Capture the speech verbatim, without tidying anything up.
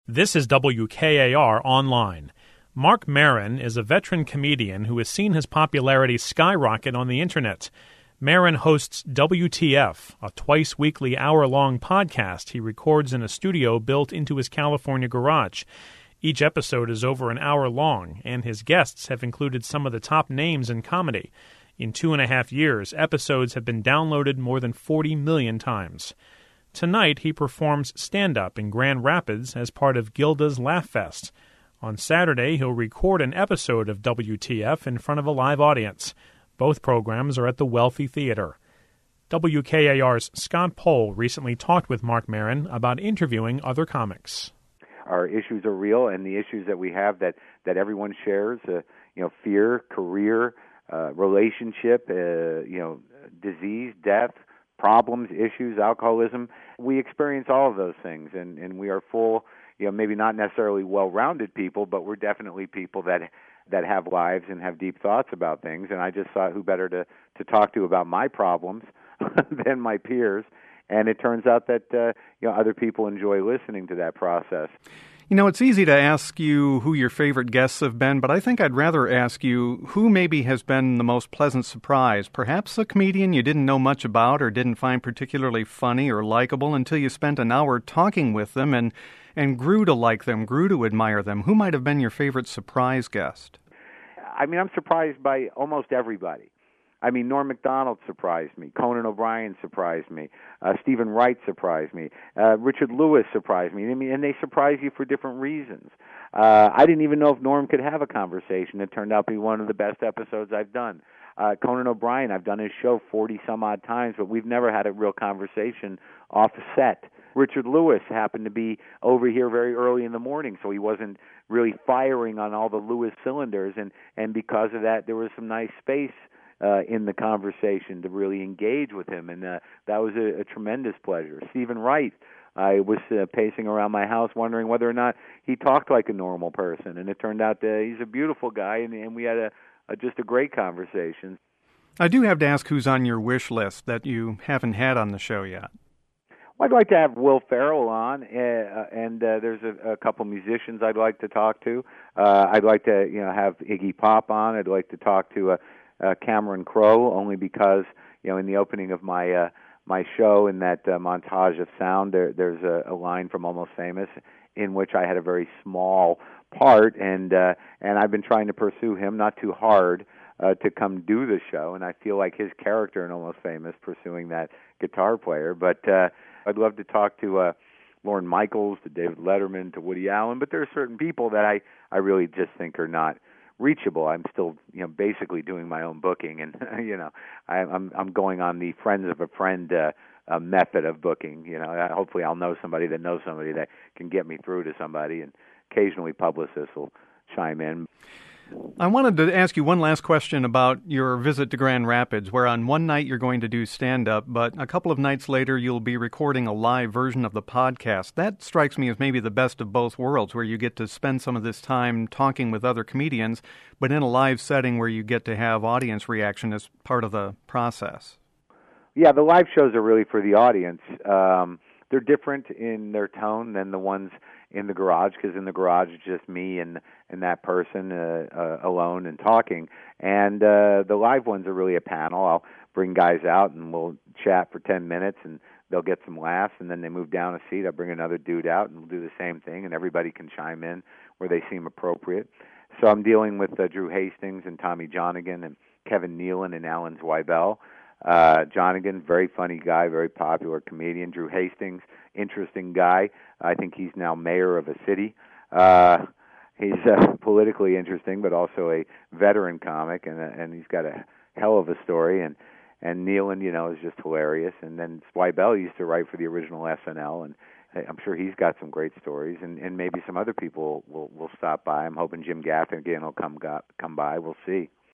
This is W K A R Online. Marc Maron is a veteran comedian who has seen his popularity skyrocket on the Internet. Maron hosts W T F, a twice-weekly hour-long podcast he records in a studio built into his California garage. Each episode is over an hour long, and his guests have included some of the top names in comedy. In two and a half years, episodes have been downloaded more than forty million times. Tonight, he performs stand-up in Grand Rapids as part of Gilda's Laugh Fest. On Saturday, he'll record an episode of W T F in front of a live audience. Both programs are at the Wealthy Theater. W K A R's Scott Pohl recently talked with Marc Maron about interviewing other comics. Our issues are real, and the issues that we have that, that everyone shares, uh, you know, fear, career, uh, relationship, uh, you know, disease, death, problems, issues, alcoholism. We experience all of those things, and, and we are full, you know, maybe not necessarily well-rounded people, but we're definitely people that that have lives and have deep thoughts about things. And I just thought, who better to, to talk to about my problems than my peers? And it turns out that uh, you know, other people enjoy listening to that process. You know, it's easy to ask you who your favorite guests have been, but I think I'd rather ask you who maybe has been the most pleasant surprise. Perhaps a comedian you didn't know much about or didn't find particularly funny or likable until you spent an hour talking with them and, and grew to like them, grew to admire them. Who might have been your favorite surprise guest? I mean, I'm surprised by almost everybody. I mean, Norm Macdonald surprised me. Conan O'Brien surprised me. Uh, Stephen Wright surprised me. Uh, Richard Lewis surprised me. I mean, and they surprise you for different reasons. Uh, I didn't even know if Norm could have a conversation. It turned out to be one of the best episodes I've done. Uh, Conan O'Brien, I've done his show forty-some-odd times, but we've never had a real conversation off the set. Richard Lewis happened to be over here very early in the morning, so he wasn't really firing on all the Lewis cylinders, and, and because of that, there was some nice space Uh, in the conversation to really engage with him, and uh, that was a, a tremendous pleasure. Stephen Wright, I was uh, pacing around my house wondering whether or not he talked like a normal person, and it turned out that he's a beautiful guy, and, and we had a, a just a great conversation. I do have to ask who's on your wish list that you haven't had on the show yet. Well, I'd like to have Will Ferrell on, uh, and uh, there's a, a couple musicians I'd like to talk to. Uh, I'd like to, you know, have Iggy Pop on. I'd like to talk to uh, Uh, Cameron Crowe, only because, you know, in the opening of my uh, my show, in that uh, montage of sound, there, there's a, a line from Almost Famous in which I had a very small part, and uh, and I've been trying to pursue him, not too hard, uh, to come do the show, and I feel like his character in Almost Famous pursuing that guitar player. But uh, I'd love to talk to uh, Lorne Michaels, to David Letterman, to Woody Allen, but there are certain people that I, I really just think are not reachable. I'm still, you know, basically doing my own booking, and you know, I, I'm I'm going on the friends of a friend uh, uh, method of booking. You know, uh, hopefully I'll know somebody that knows somebody that can get me through to somebody, and occasionally publicists will chime in. I wanted to ask you one last question about your visit to Grand Rapids, where on one night you're going to do stand-up, but a couple of nights later you'll be recording a live version of the podcast. That strikes me as maybe the best of both worlds, where you get to spend some of this time talking with other comedians, but in a live setting where you get to have audience reaction as part of the process. Yeah, the live shows are really for the audience. Um, they're different in their tone than the ones in the garage, because in the garage it's just me and and that person uh, uh, alone and talking. And uh, the live ones are really a panel. I'll bring guys out and we'll chat for ten minutes, and they'll get some laughs, and then they move down a seat. I'll bring another dude out, and we'll do the same thing, and everybody can chime in where they seem appropriate. So I'm dealing with uh, Drew Hastings and Tommy Jonigan and Kevin Nealon and Alan Zweibel. Uh, Jonigan, very funny guy, very popular comedian. Drew Hastings, interesting guy. I think he's now mayor of a city. Uh, he's uh, politically interesting, but also a veteran comic, and uh, and he's got a hell of a story. And and Nealon, you know, is just hilarious. And then Zweibel used to write for the original S N L, and I'm sure he's got some great stories. And, and maybe some other people will will stop by. I'm hoping Jim Gaffigan will come go, come by. We'll see.